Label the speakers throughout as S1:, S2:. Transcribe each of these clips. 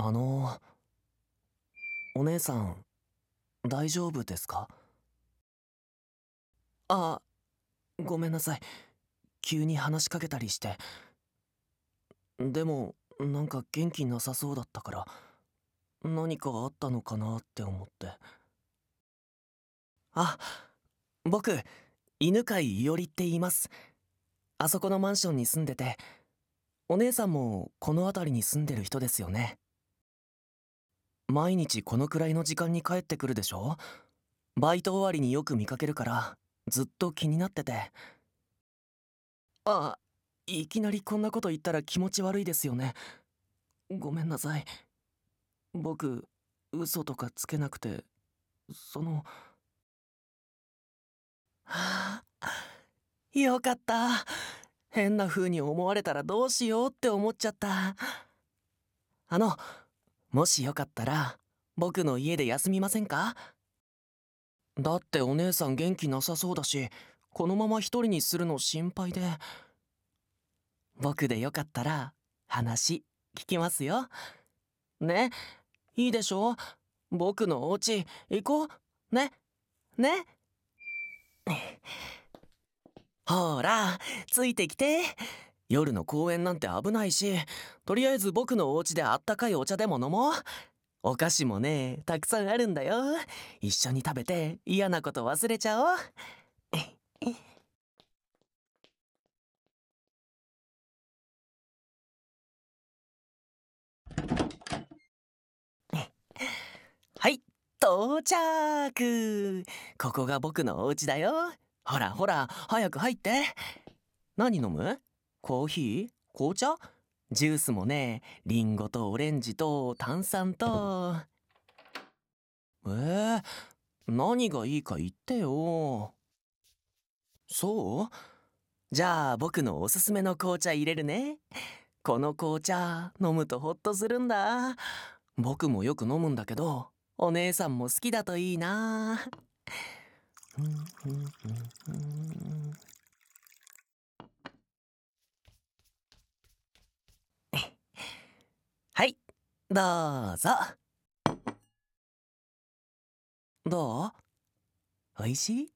S1: あの、お姉さん、大丈夫ですか？あ、ごめんなさい。急に話しかけたりして。でも、なんか元気なさそうだったから、何かあったのかなって思って。あ、僕、犬飼いおりって言います。あそこのマンションに住んでて、お姉さんもこの辺りに住んでる人ですよね。毎日このくらいの時間に帰ってくるでしょ？バイト終わりによく見かけるから、ずっと気になってて。あ、いきなりこんなこと言ったら気持ち悪いですよね。ごめんなさい。僕、嘘とかつけなくて、はあ、よかった。変な風に思われたらどうしようって思っちゃった。あの、もしよかったら、僕の家で休みませんか？だってお姉さん元気なさそうだし、このまま一人にするの心配で。僕でよかったら、話、聞きますよ。ね、いいでしょ？僕のお家、行こう。ね、ね。ほら、ついてきて。夜の公園なんて危ないし、とりあえず僕のお家であったかいお茶でも飲もう。お菓子もね、たくさんあるんだよ。一緒に食べて嫌なこと忘れちゃおう。はい、到着。ここが僕のお家だよ。ほらほら、早く入って。何飲む？コーヒー？紅茶？ジュースもね、リンゴとオレンジと炭酸と。何がいいか言ってよ。そう？じゃあ僕のおすすめの紅茶入れるね。この紅茶飲むとホッとするんだ。僕もよく飲むんだけど、お姉さんも好きだといいな。はい、どうぞ。どう？おいし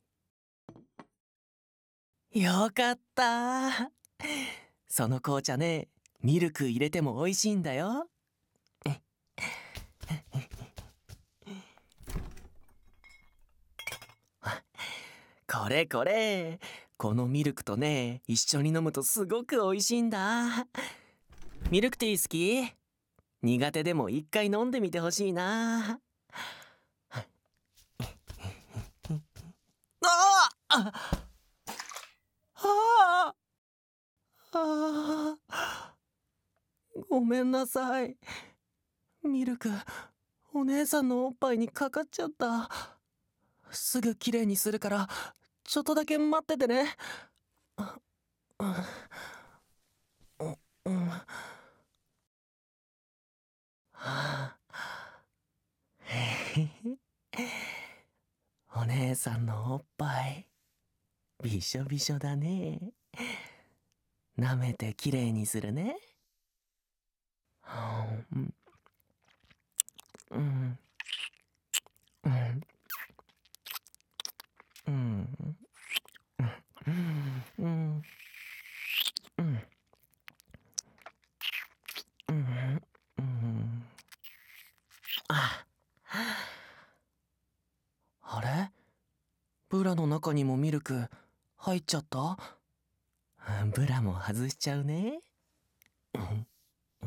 S1: い？よかった。その紅茶ね、ミルク入れても美味しいんだよ。これこれ。このミルクとね、一緒に飲むとすごく美味しいんだ。ミルクティー好き？苦手でも一回飲んでみてほしいな。ああああ、ごめんなさい。ミルク、お姉さんのおっぱいにかかっちゃった。すぐきれいにするから、ちょっとだけ待っててね。うん、うん、はあ、へへお姉さんのおっぱい、びしょびしょだね。舐めてきれいにするね。うん、うん、うん、うん、うん、うん、うん、うん、うん。あ、あれ？ブラの中にもミルク入っちゃった？ブラも外しちゃうね。うんうん、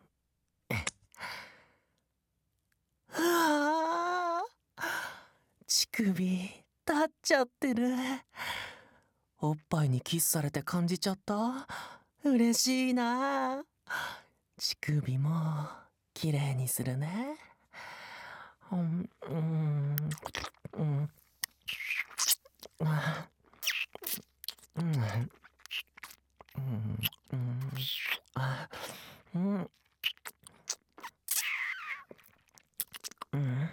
S1: あ乳首立っちゃってる。おっぱいにキスされて感じちゃった。嬉しいな。乳首もきれいにするね。うんうんうんあうんうんうんあうんうん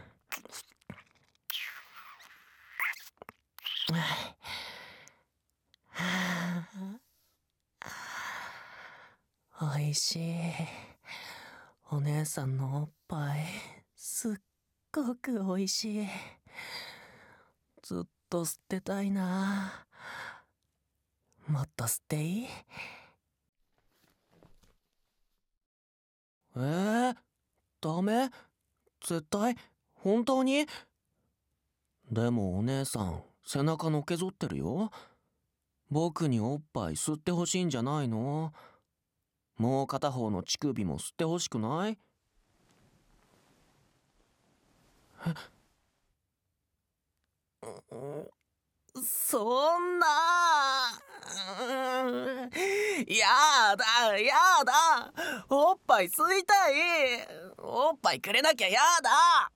S1: おいしい。 お姉さんのおっぱいすっごくおいしい。ずっと吸ってたいな。もっと吸っていい？ダメ？絶対？本当に？でもお姉さん背中のけぞってるよ。僕におっぱい吸ってほしいんじゃないの？もう片方の乳首も吸ってほしくない？そんな。やだやだ、おっぱい吸いたい。おっぱいくれなきゃやだ。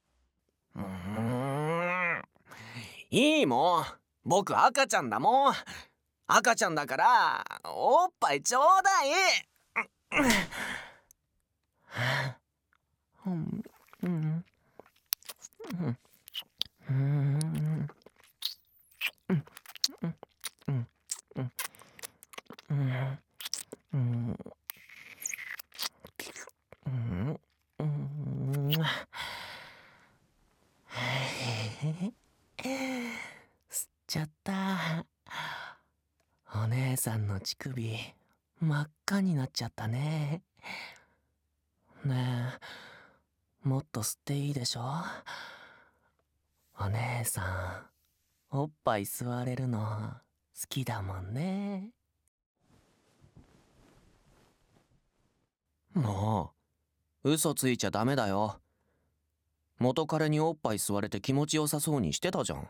S1: いいもん、僕赤ちゃんだもん。赤ちゃんだからおっぱいちょうだい。うんうんうんうんうん吸っちゃった。お姉さんの乳首真っ赤になっちゃったね。ねえ、もっと吸っていいでしょ？お姉さんおっぱい吸われるの好きだもんね。もう嘘ついちゃダメだよ。元彼におっぱい吸われて気持ちよさそうにしてたじゃん。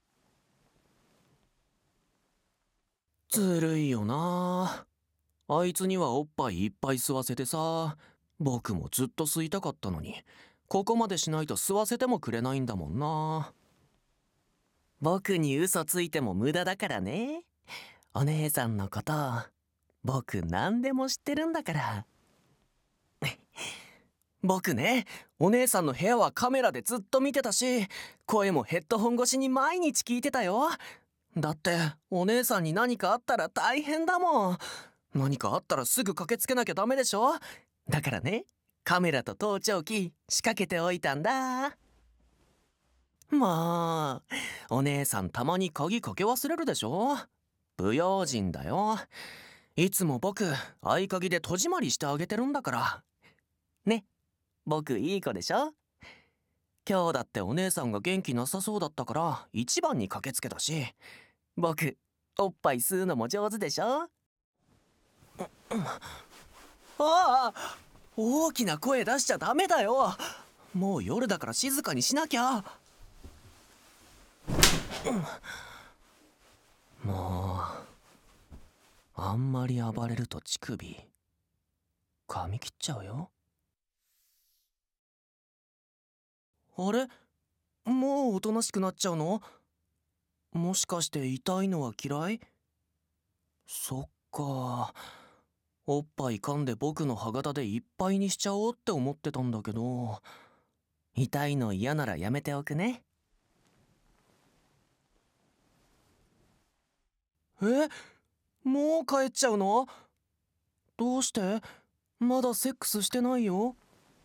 S1: ずるいよな。あいつにはおっぱいいっぱい吸わせてさ、僕もずっと吸いたかったのに、ここまでしないと吸わせてもくれないんだもんな。僕に嘘ついても無駄だからね。お姉さんのこと、僕何でも知ってるんだから。僕ね、お姉さんの部屋はカメラでずっと見てたし、声もヘッドホン越しに毎日聞いてたよ。だってお姉さんに何かあったら大変だもん。何かあったらすぐ駆けつけなきゃダメでしょ。だからね、カメラと盗聴器仕掛けておいたんだ。もうお姉さんたまに鍵かけ忘れるでしょ。不用心だよ。いつも僕合鍵で戸締まりしてあげてるんだからね。僕いい子でしょ。今日だってお姉さんが元気なさそうだったから一番に駆けつけたし、僕おっぱい吸うのも上手でしょ。ああ、大きな声出しちゃダメだよ。もう夜だから静かにしなきゃ。もうあんまり暴れると乳首噛み切っちゃうよ。あれ、もうおとなしくなっちゃうの？もしかして痛いのは嫌い？そっか、おっぱい噛んで僕の歯型でいっぱいにしちゃおうって思ってたんだけど、痛いの嫌ならやめておくね。え、もう帰っちゃうの？どうして？まだセックスしてないよ。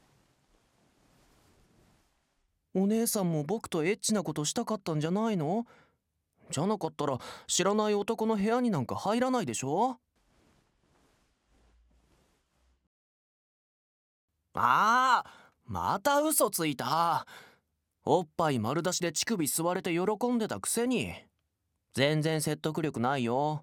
S1: お姉さんも僕とエッチなことしたかったんじゃないの？じゃなかったら知らない男の部屋になんか入らないでしょ。ああ、また嘘ついた。おっぱい丸出しで乳首吸われて喜んでたくせに。全然説得力ないよ。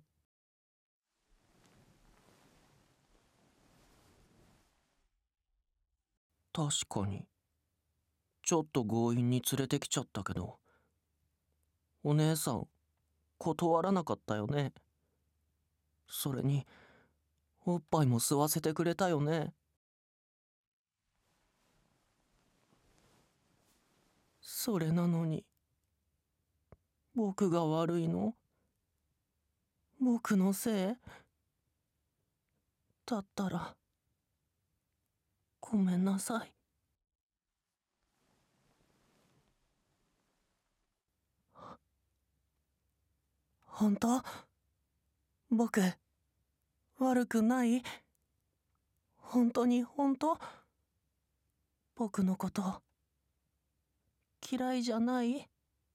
S1: 確かにちょっと強引に連れてきちゃったけど、お姉さん断らなかったよね。それにおっぱいも吸わせてくれたよね。それなのに僕が悪いの？僕のせいだったらごめんなさい。本当？僕悪くない？本当に本当？ 僕のこと嫌いじゃない？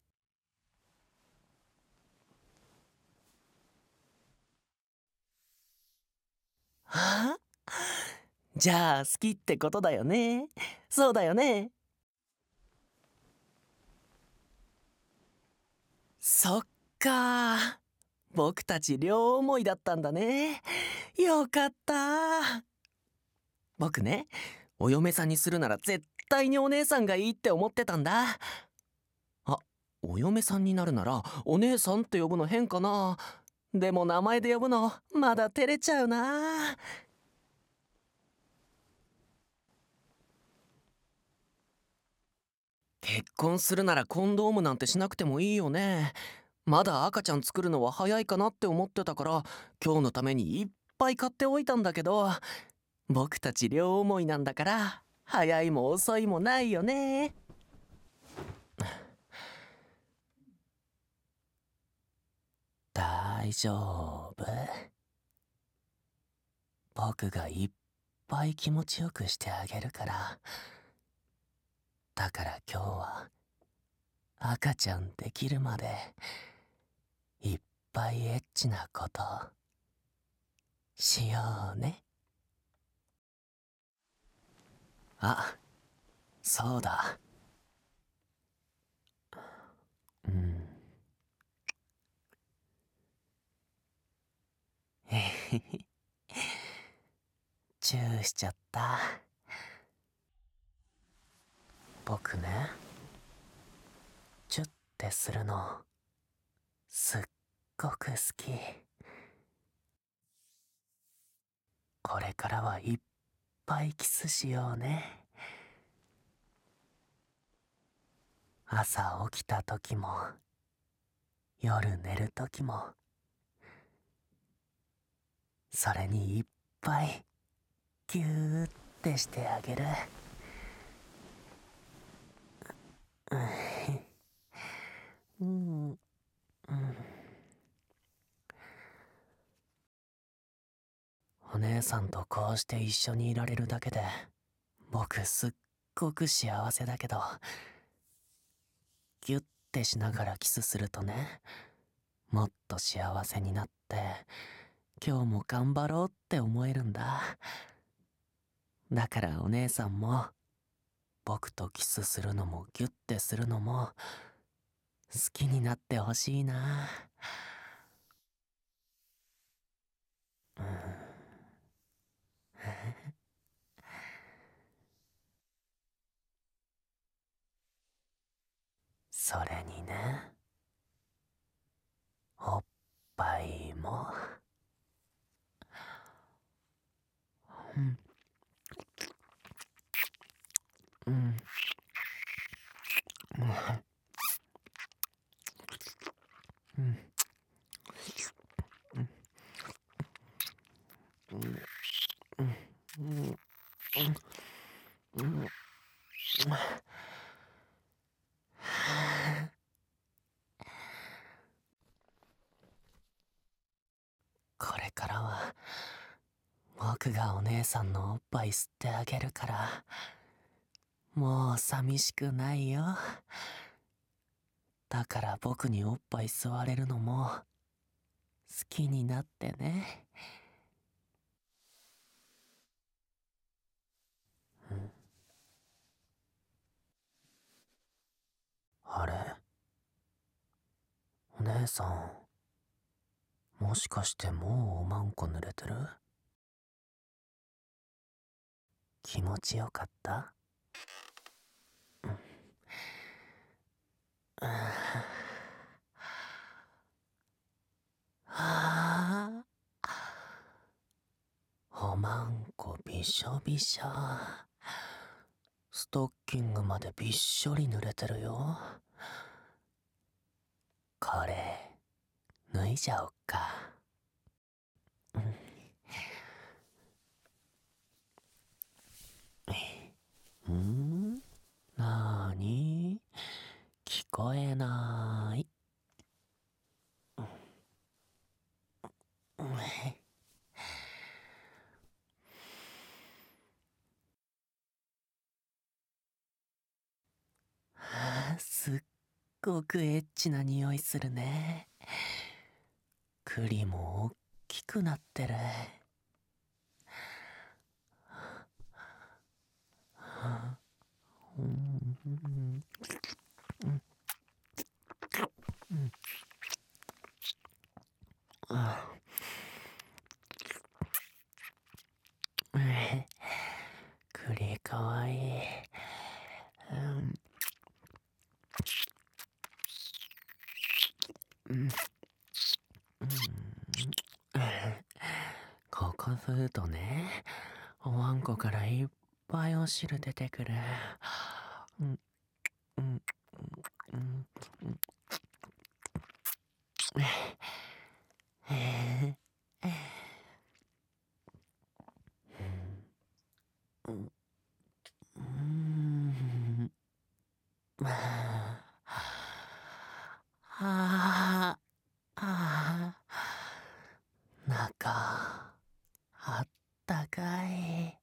S1: はあ、じゃあ好きってことだよね。そうだよね。そっか。僕たち両思いだったんだね。よかった。僕ね、お嫁さんにするなら絶対にお姉さんがいいって思ってたんだ。あ、お嫁さんになるならお姉さんって呼ぶの変かな。でも名前で呼ぶのまだ照れちゃうな。結婚するならコンドームなんてしなくてもいいよね。まだ赤ちゃん作るのは早いかなって思ってたから、今日のためにいっぱい買っておいたんだけど、僕たち両思いなんだから早いも遅いもないよね。大丈夫。僕がいっぱい気持ちよくしてあげるから。だから今日は赤ちゃんできるまでいっぱいエッチなことしようね。あ、そうだ。うん。へへへ。チューしちゃった。僕ね、チュッてするのすっごく好き。これからはいっぱいキスしようね。朝起きた時も夜寝る時も、それにいっぱいギューってしてあげる。うん、うん、お姉さんとこうして一緒にいられるだけで僕すっごく幸せだけど、ギュッてしながらキスするとね、もっと幸せになって今日も頑張ろうって思えるんだ。だからお姉さんも僕とキスするのもギュッてするのも好きになってほしいな。うん。それにね、おっぱいも。うん、うん、うん、うん、うん、うん、これからは僕がお姉さんのおっぱい吸ってあげるから、もう寂しくないよ。だから僕におっぱい吸われるのも好きになってね。うん、あれ、お姉さん、もしかしてもうおまんこ濡れてる？気持ちよかった？うん、はあ、おまんこびしょびしょ。ストッキングまでびっしょり濡れてるよ。これ脱いじゃおっか。うん、なーに？聞こえない。うん、 ごくエッチな匂いするね。栗もおっきくなってる。栗かわいい。ここ吸うとね、おわんこからいっぱいお汁出てくる。中、あったかい。ね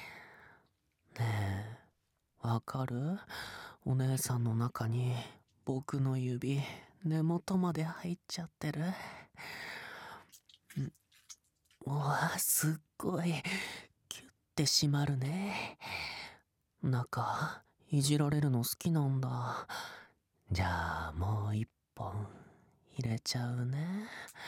S1: え、わかる？お姉さんの中に僕の指、根元まで入っちゃってる。うわ、すっごい、キュッて締まるね。中、いじられるの好きなんだ。じゃあ、もう一本、入れちゃうね。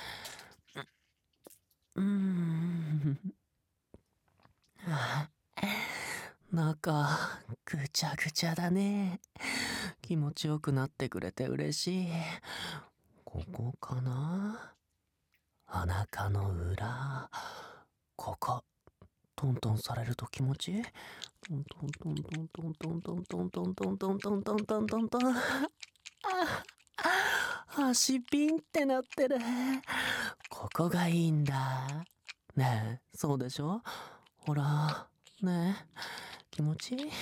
S1: 中、ぐちゃぐちゃだね。気持ちよくなってくれて嬉しい。ここかな？お腹の裏。ここ、トントンされると気持ちいい？トントントントントントントントントントントントントントントントン。足ピンってなってる。ここがいいんだ。ねえ、そうでしょ？ほら、ねえ、気持ちいい？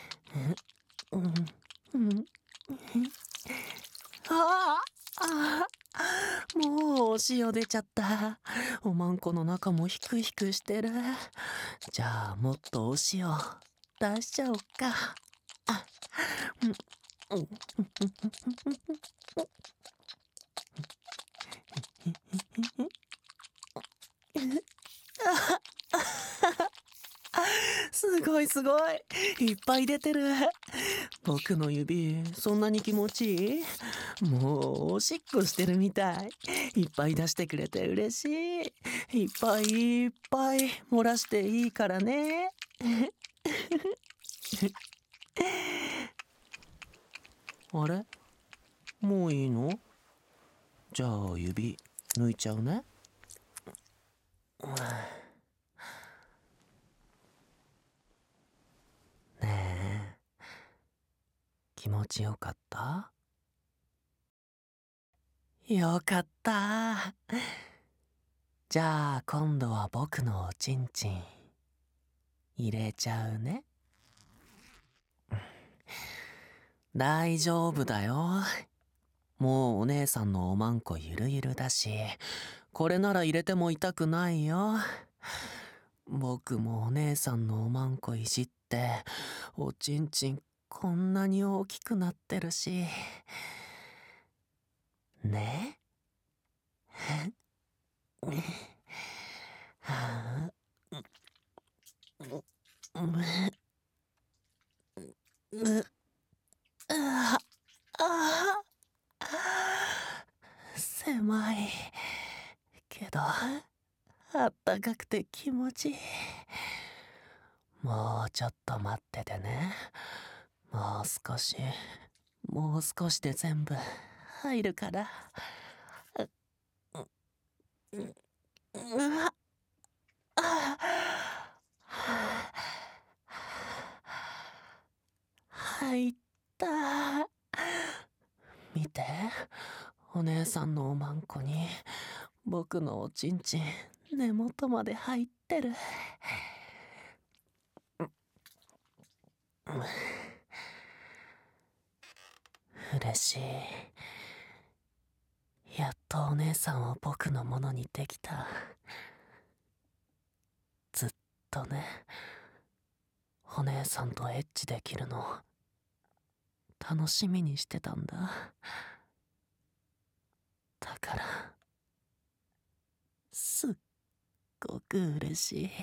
S1: もうお塩出ちゃった。おまんこの中もヒクヒクしてる。じゃあもっとお塩出しちゃおっか。すごいすごい、いっぱい出てる。僕の指そんなに気持ちいい？もうおしっこしてるみたい。いっぱい出してくれて嬉しい。いっぱいいっぱい漏らしていいからね。あれ、もういいの？じゃあ指抜いちゃうね。ねえ、気持ちよかった？よかった。じゃあ今度は僕のおちんちん入れちゃうね。大丈夫だよ。もうお姉さんのおまんこゆるゆるだし、これなら入れても痛くないよ。僕もお姉さんのおまんこいじって、おちんちんこんなに大きくなってるし。ね？はあ、あ狭いけどあったかくて気持ちいい。もうちょっと待っててね。もう少し、もう少しで全部入るから。うわ、入った。見て、お姉さんのおまんこに僕のおちんちん根元まで入ってる。嬉しい。やっとお姉さんを僕のものにできた。ずっとね、お姉さんとエッチできるの楽しみにしてたんだ。だからすっごく嬉しい。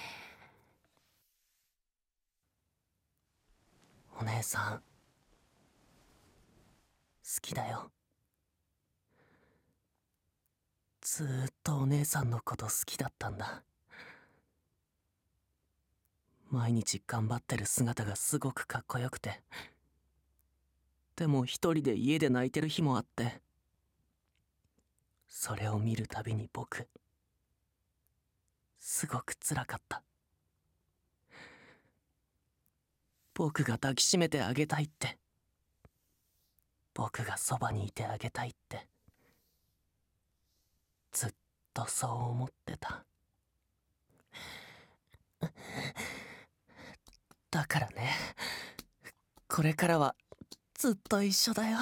S1: お姉さん好きだよ。ずーっとお姉さんのこと好きだったんだ。毎日頑張ってる姿がすごくかっこよくて、でも一人で家で泣いてる日もあって、それを見るたびに僕すごく辛かった。僕が抱きしめてあげたいって、僕がそばにいてあげたいって、ずっとそう思ってた。だからね、これからはずっと一緒だよ。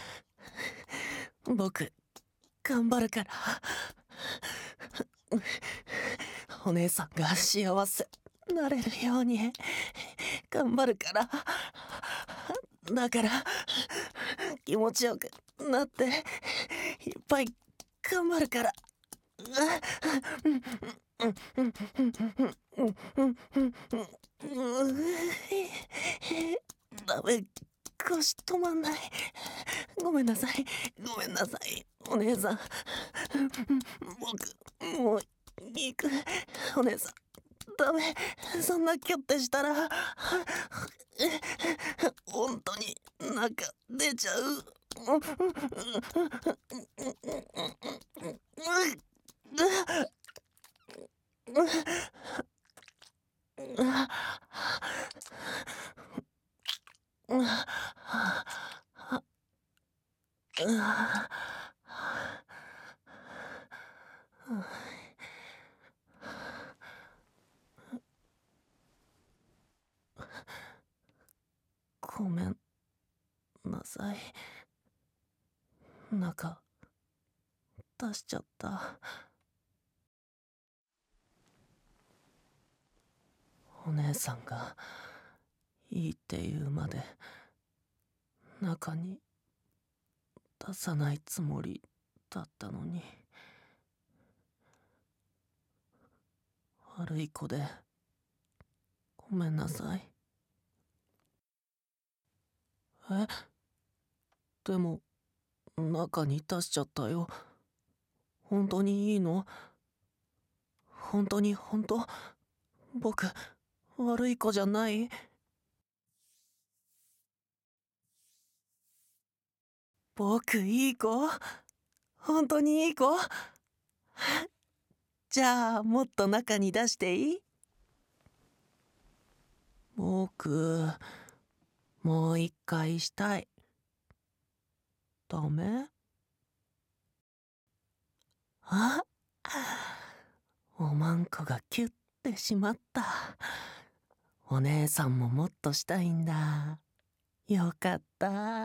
S1: 僕頑張るから。お姉さんが幸せなれるように頑張るから。だから気持ちよくなっていっぱい頑張るから。ダメ、腰止まんない。ごめんなさい、ごめんなさい、お姉さん。僕もう行く。お姉さんダメ、そんなキュッてしたら本当に中出ちゃう。ごめんなさい。中出しちゃった。お姉さんがいいって言うまで中に出さないつもりだったのに。悪い子でごめんなさい。え？でも中に出しちゃったよ。本当にいいの？本当に本当？僕悪い子じゃない？僕いい子？本当にいい子？じゃあもっと中に出していい？僕もう一回したい。ダメ？あ、おまんこがキュッてしまった。お姉さんももっとしたいんだ。よかった。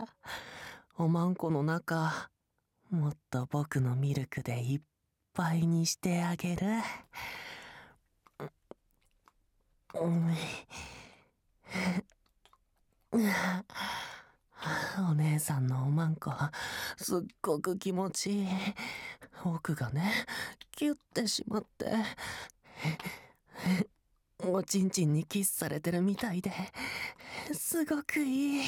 S1: おまんこの中もっと僕のミルクでいっぱいにしてあげる。お姉さんのおまんこすっごく気持ちいい。僕がねキュッてしまっておちんちんにキスされてるみたいですごくいい。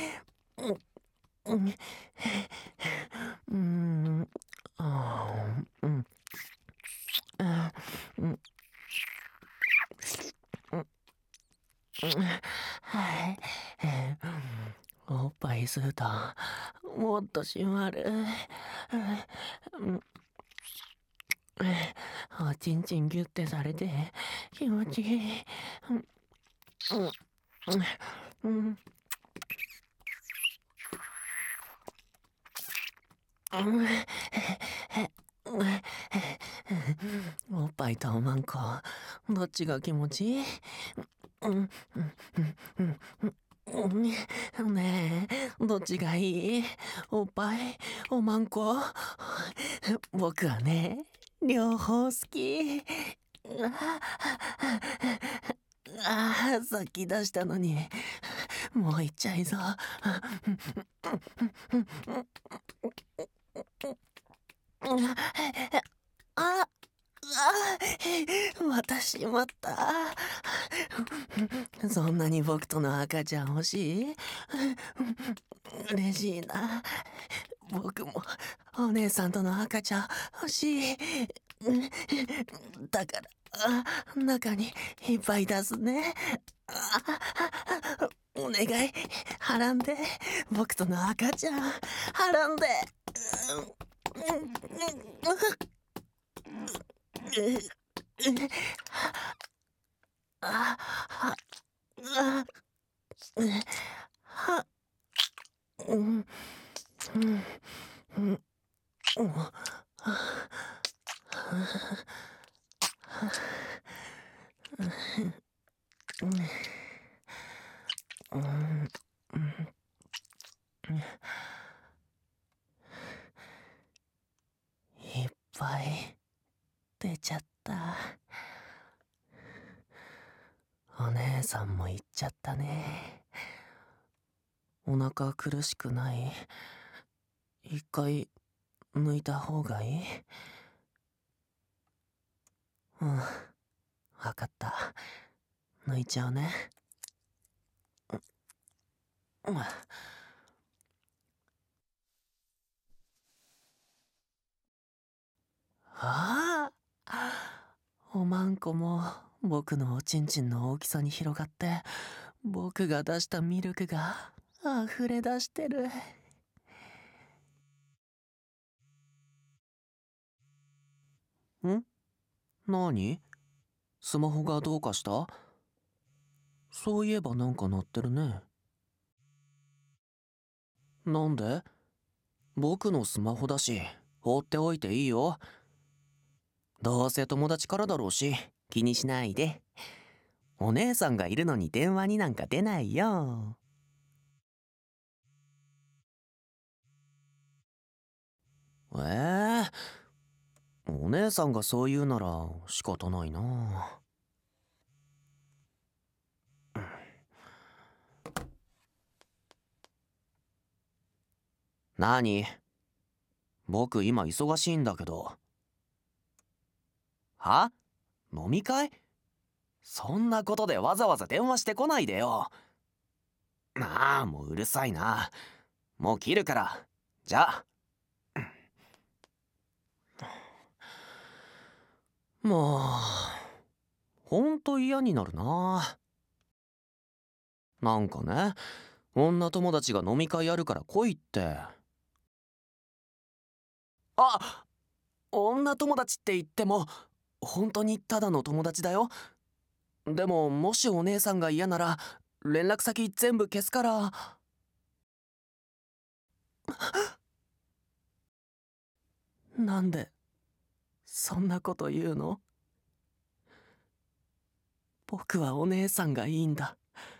S1: はい、おっぱい吸うともっと締まる。おちんちんギュッてされて気持ちいい。おっぱいとおまんこどっちが気持ちいい？ねえどっちがいい？おっぱいおまんこ？僕はね両方好き。さっき出したのにもう行っちゃいぞ。あ、またしまった。そんなに僕との赤ちゃん欲しい？嬉しいな。僕もお姉さんとの赤ちゃん欲しい。だから中にいっぱい出すね。お願い、はらんで。僕との赤ちゃんはらんで。あああはうんうんうんいっぱい出ちゃった。お姉さんも行っちゃったね。お腹苦しくない？一回抜いた方がいい？うん、わかった。抜いちゃうね。ああ、おまんこも僕のおちんちんの大きさに広がって、僕が出したミルクが溢れ出してる。ん？なに？スマホがどうかした？そういえばなんか鳴ってるね。なんで？僕のスマホだし、放っておいていいよ。どうせ友達からだろうし、気にしないで。お姉さんがいるのに電話になんか出ないよ。ええ、お姉さんがそう言うなら仕方ないな。なに？僕今忙しいんだけど。は？飲み会？そんなことでわざわざ電話してこないでよ。ああ、もううるさいな。もう切るから。じゃあ。もう、ほんと嫌になるな。なんかね、女友達が飲み会やるから来いって。あ、女友達って言っても、本当にただの友達だよ。でも、もしお姉さんが嫌なら、連絡先全部消すから。なんで、そんなこと言うの？僕はお姉さんがいいんだ。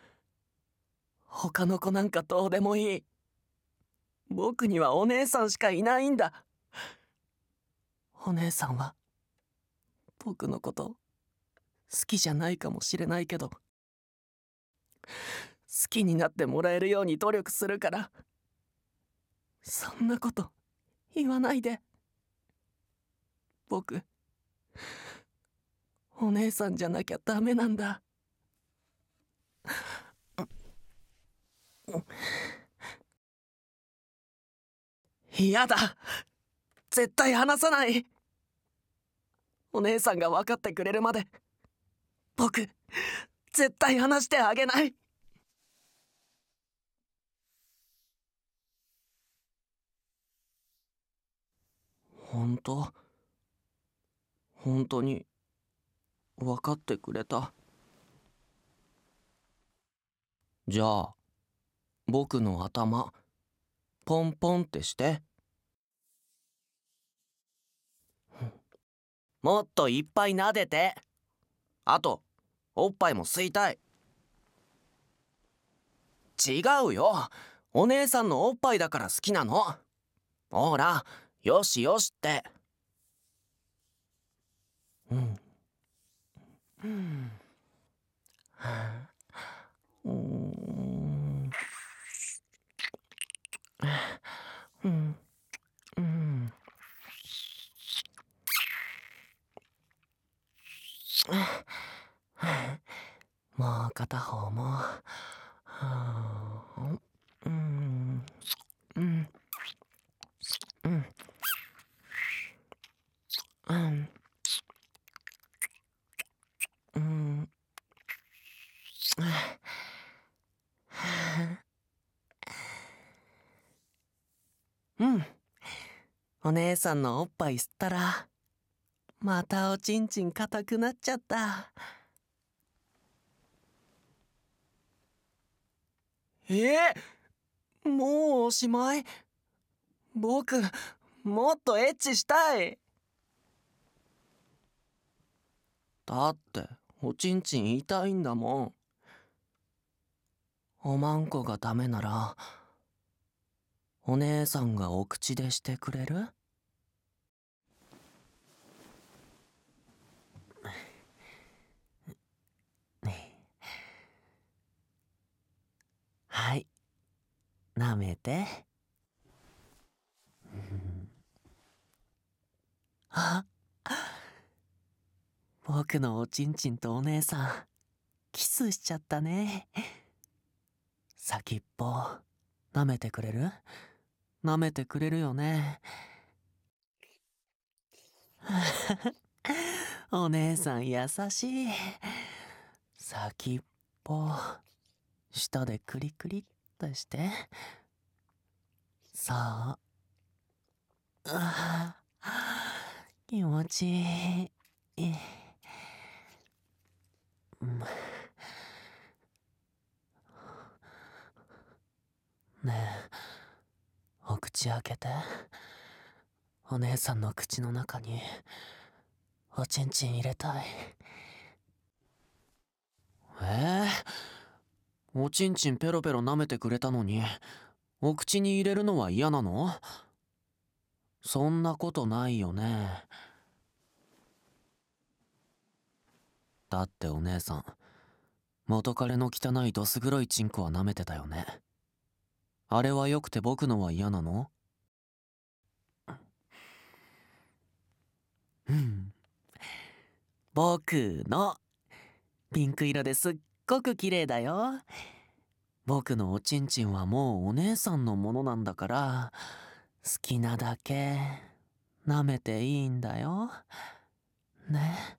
S1: 他の子なんかどうでもいい。僕にはお姉さんしかいないんだ。お姉さんは僕のこと好きじゃないかもしれないけど、好きになってもらえるように努力するから、そんなこと言わないで。僕、お姉さんじゃなきゃダメなんだ。嫌だ。絶対話さない。お姉さんが分かってくれるまで、僕、絶対話してあげない。本当？本当に分かってくれた？じゃあ、僕の頭、ポンポンってして。もっといっぱい撫でて。あと、おっぱいも吸いたい。違うよ。お姉さんのおっぱいだから好きなの。ほら、よしよしって。うん。うん。うーん。 もう片方も。うん。うん。うん。うん。うん。うん。お姉さんのおっぱい吸ったら、またおちんちん硬くなっちゃった。もうおしまい？僕、もっとエッチしたい。だって、おちんちん痛いんだもん。おまんこがダメなら、お姉さんがお口でしてくれる？はい、舐めて。あ、僕のおちんちんとお姉さん、キスしちゃったね。先っぽ、舐めてくれる？舐めてくれるよね。お姉さん優しい。先っぽ、舌でクリクリっとして。そう。気持ちいい。ねえ、お口開けて。お姉さんの口の中におちんちん入れたい。おちんちんペロペロ舐めてくれたのに、お口に入れるのは嫌なの？そんなことないよね。だってお姉さん、元彼の汚いどす黒いチンコは舐めてたよね。あれは良くて僕のは嫌なの？うん。僕のピンク色ですっごく綺麗だよ。僕のおちんちんはもうお姉さんのものなんだから、好きなだけ舐めていいんだよ。ね。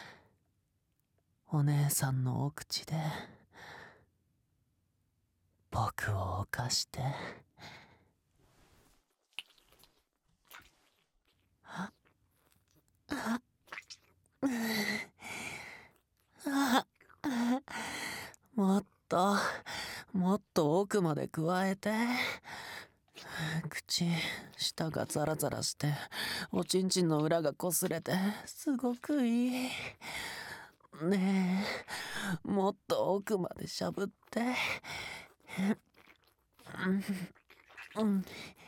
S1: お姉さんのお口で僕を犯して。もっともっと奥まで加えて。口、舌がザラザラして、おちんちんの裏が擦れて、すごくいい。ねえ、もっと奥までしゃぶって。うん。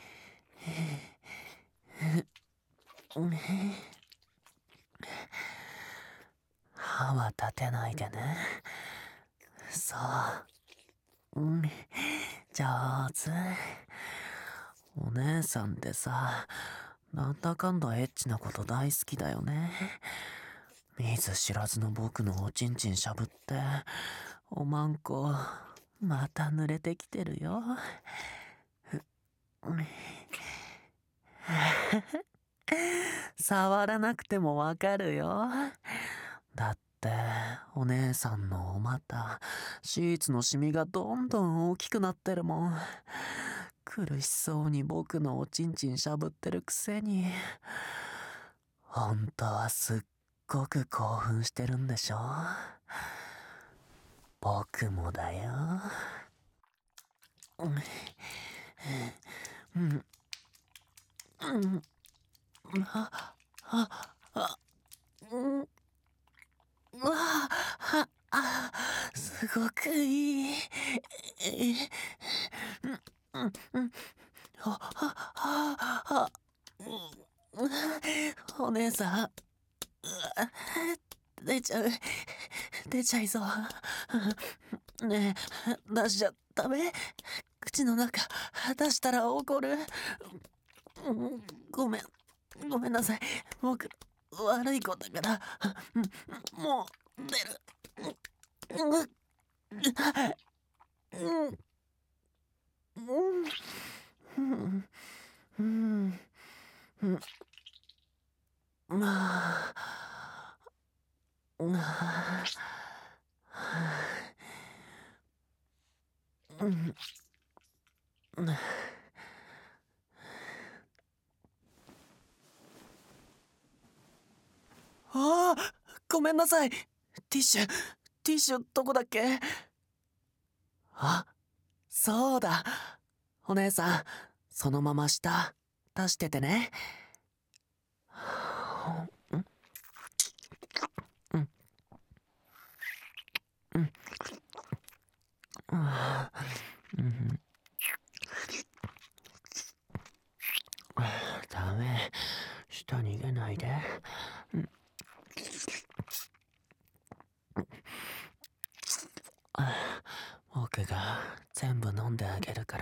S1: 歯は立てないでね。そう。上手。お姉さんってさ、なんだかんだエッチなこと大好きだよね。見ず知らずの僕のおちんちんしゃぶって、おまんこ、また濡れてきてるよ。触らなくてもわかるよ。だって、お姉さんのお股、シーツのシミがどんどん大きくなってるもん。苦しそうに僕のおちんちんしゃぶってるくせに、本当はすっごく興奮してるんでしょ？僕もだよ。すごくいい。お姉さん、出ちゃう、出ちゃいそう。ねえ、出しちゃダメ？口の中、出したら怒る。ごめんなさい。僕、 悪い子だから、もう出る。まあ、ごめんなさい。ティッシュどこだっけ？あ、そうだ。お姉さん、そのまま下出しててね。ダメ、下逃げないで。僕が全部飲んであげるから。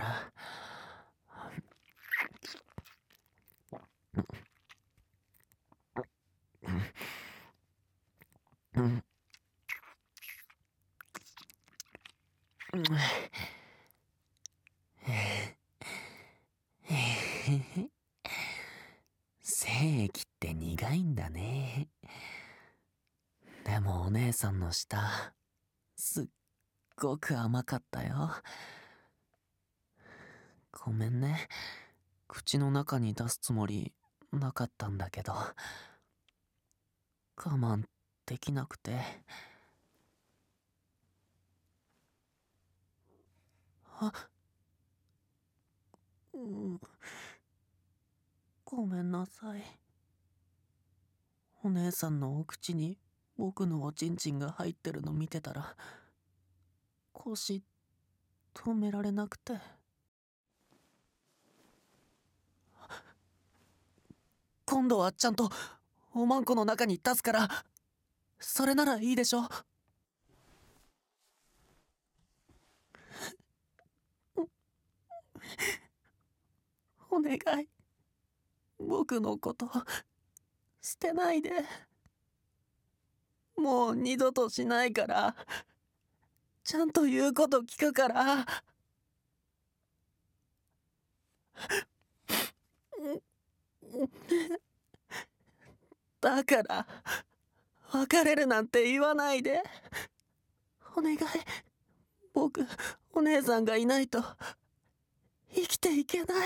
S1: 精液って苦いんだね。でもお姉さんの舌、すっごく甘かったよ。ごめんね。口の中に出すつもりなかったんだけど、我慢できなくて。ごめんなさい。お姉さんのお口に僕のおちんちんが入ってるの見てたら、腰止められなくて。今度はちゃんとおまんこの中に出すから、それならいいでしょ？お願い、僕のこと捨てないで。もう二度としないから。ちゃんと言うこと聞くから。だから別れるなんて言わないで。お願い、僕、お姉さんがいないと生きていけない。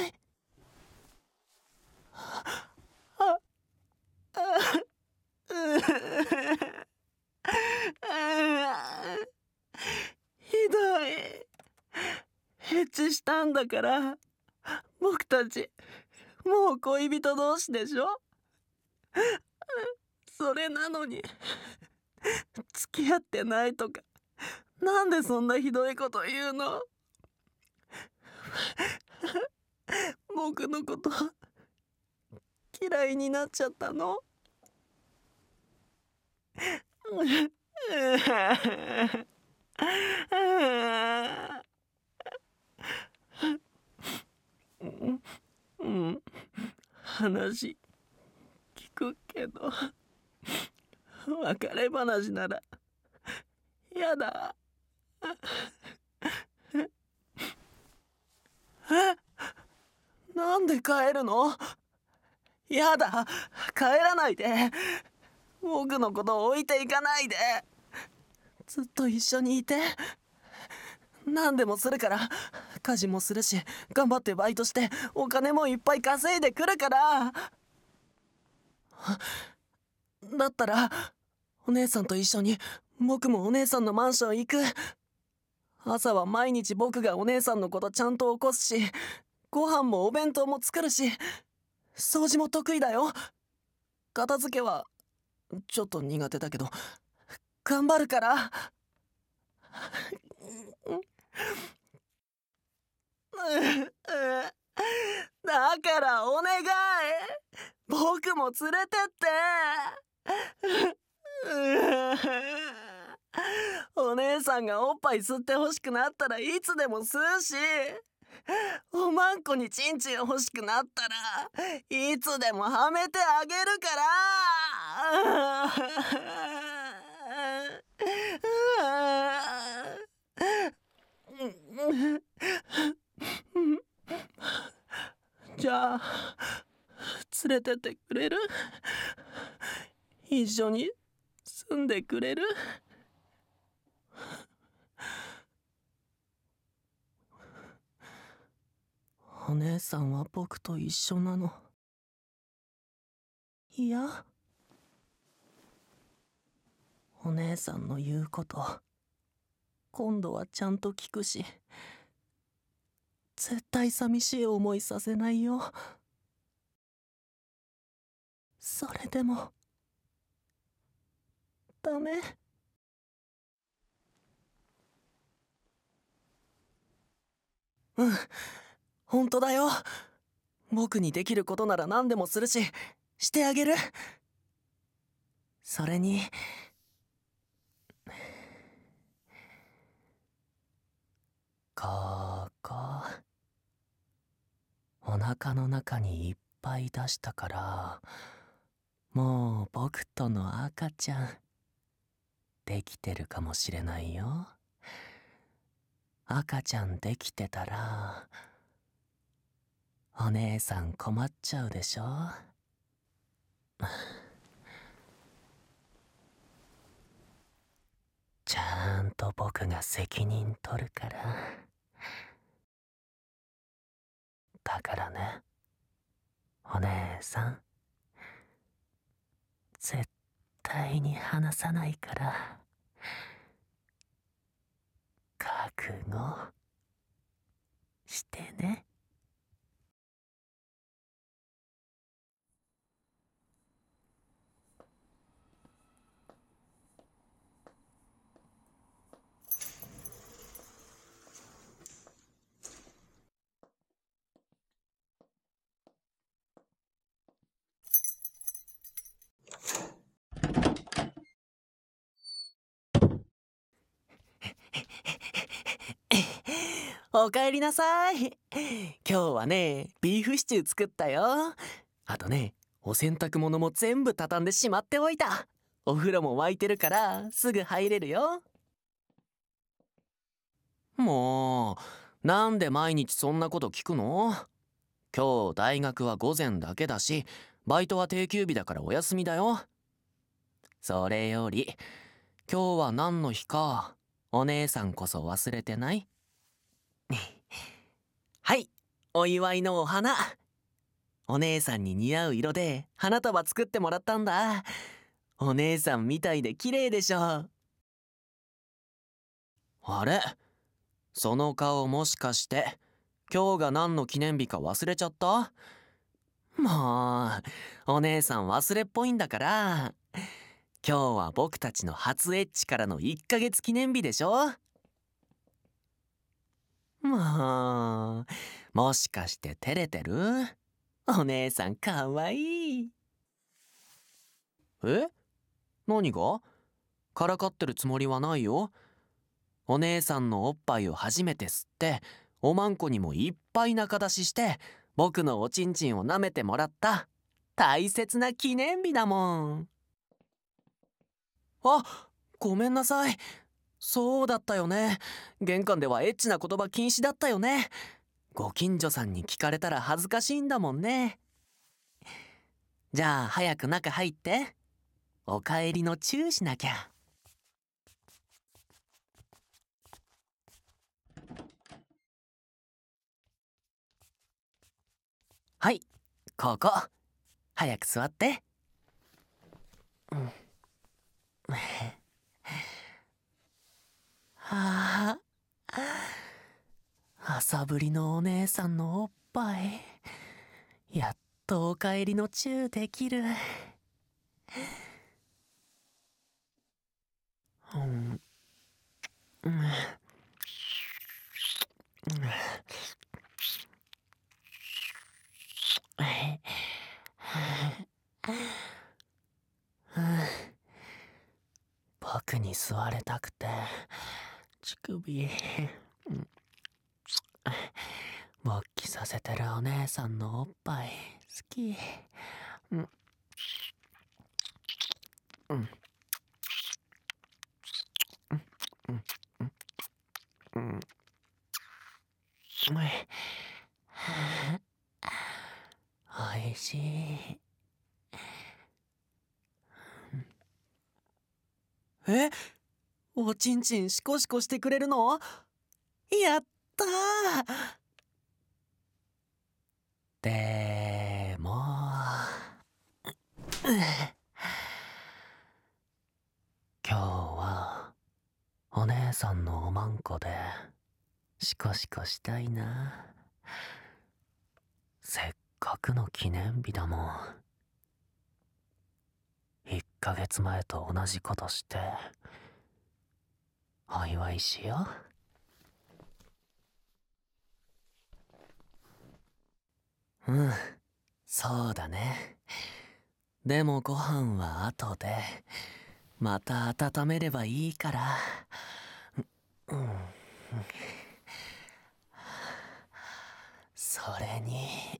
S1: ひどい。エッチしたんだから。僕たちもう恋人同士でしょ？それなのに付き合ってないとか、なんでそんなひどいこと言うの？僕のこと嫌いになっちゃったの？うん、話聞くけど、別れ話ならやだ。なんで帰るの？やだ、帰らないで。僕のこと置いていかないで。ずっと一緒にいて。何でもするから。家事もするし、頑張ってバイトしてお金もいっぱい稼いでくるから。だったらお姉さんと一緒に僕もお姉さんのマンション行く。朝は毎日僕がお姉さんのことちゃんと起こすし、ご飯もお弁当も作るし、掃除も得意だよ。片付けはちょっと苦手だけど頑張るから。だからお願い、僕も連れてって。お姉さんがおっぱい吸ってほしくなったらいつでも吸うし、おまんこにチンチン欲しくなったらいつでもはめてあげるから。 じゃあ連れてってくれる？一緒に住んでくれる？お姉さんは僕と一緒なの？いや、お姉さんの言うこと今度はちゃんと聞くし、絶対寂しい思いさせないよ。それでもダメ？うん、本当だよ。僕にできることなら何でもするし、してあげる。それにここお腹の中にいっぱい出したから、もう僕との赤ちゃんできてるかもしれないよ。赤ちゃんできてたらお姉さん困っちゃうでしょ。ちゃんと僕が責任取るから。だからね、お姉さん、絶対に離さないから、覚悟してね。おかえりなさい。今日はね、ビーフシチュー作ったよ。あとね、お洗濯物も全部畳んでしまっておいた。お風呂も沸いてるからすぐ入れるよ。もう、なんで毎日そんなこと聞くの？今日大学は午前だけだし、バイトは定休日だからお休みだよ。それより、今日は何の日か、お姉さんこそ忘れてない？はい、お祝いのお花。お姉さんに似合う色で花束作ってもらったんだ。お姉さんみたいで綺麗でしょ。あれ、その顔もしかして今日が何の記念日か忘れちゃった？もう、お姉さん忘れっぽいんだから。今日は僕たちの初エッチからの1ヶ月記念日でしょ。ももしかして照れてる？お姉さんかわいい。え？何が？からかってるつもりはないよ。お姉さんのおっぱいを初めて吸って、おまんこにもいっぱい仲出しして、僕のおちんちんを舐めてもらった大切な記念日だもん。あ、ごめんなさい。そうだったよね。玄関ではエッチな言葉禁止だったよね。ご近所さんに聞かれたら恥ずかしいんだもんね。じゃあ早く中入って。おかえりのチューしなきゃ。はい、ここ。早く座って。うん。はあ、朝ぶりのお姉さんのおっぱい。やっとおかえりのチューできる。うん、うん、僕に吸われたくて乳首勃起させてるお姉さんのおっぱい好き。 うんうんうんおいしい。え、おちんちんシコシコしてくれるの？やったー。でも今日はお姉さんのおまんこでシコシコしたいな。せっかくの記念日だもん。1ヶ月前と同じことしてお祝いしよう。うん、そうだね。でもご飯は後でまた温めればいいから。うん、それに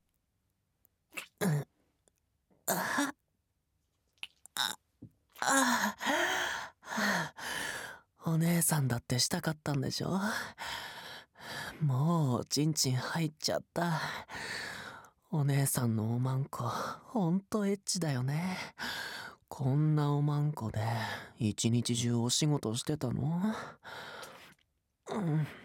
S1: お姉さんだってしたかったんでしょ？もうちんちん入っちゃった。お姉さんのおまんこほんとエッチだよね。こんなおまんこで一日中お仕事してたの？うん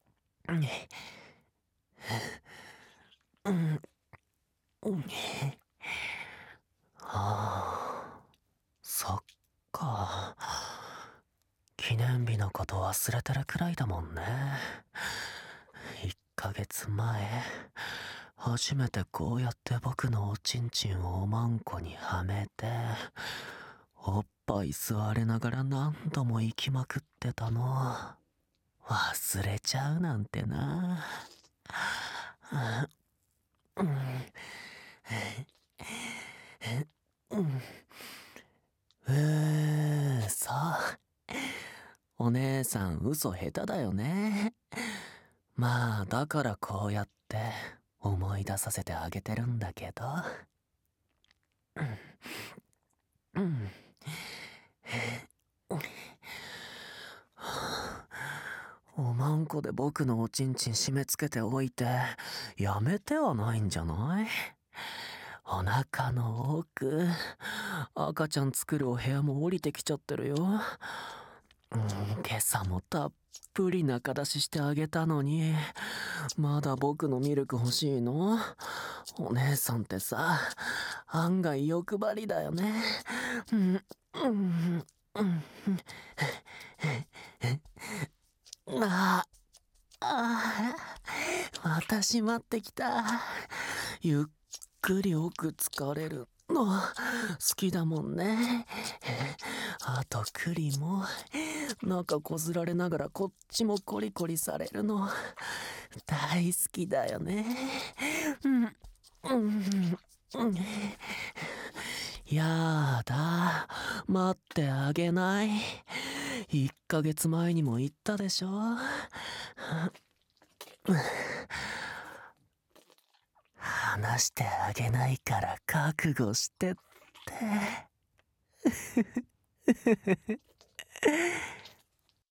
S1: うんうんはあ、そっか。記念日のこと忘れてるくらいだもんね。1ヶ月前、初めてこうやって僕のおちんちんをおまんこにはめて、おっぱい吸われながら何度も行きまくってたの。忘れちゃうなんてな。うんうんさ、お姉さん嘘下手だよね。まあだからこうやって思い出させてあげてるんだけど。うんおまんこで僕のおちんちん締め付けておいてやめてはないんじゃない？お腹の奥、赤ちゃん作るお部屋も降りてきちゃってるよ。今朝もたっぷり中出ししてあげたのに、まだ僕のミルク欲しいの？お姉さんってさ、案外欲張りだよね。うんうんうんああ、私待ってきた。ゆっくり奥疲れるの好きだもんね。あと栗も中こずられながらこっちもコリコリされるの大好きだよね。うんうんうんやだ、待ってあげない。1ヶ月前にも言ったでしょ。話してあげないから覚悟してって。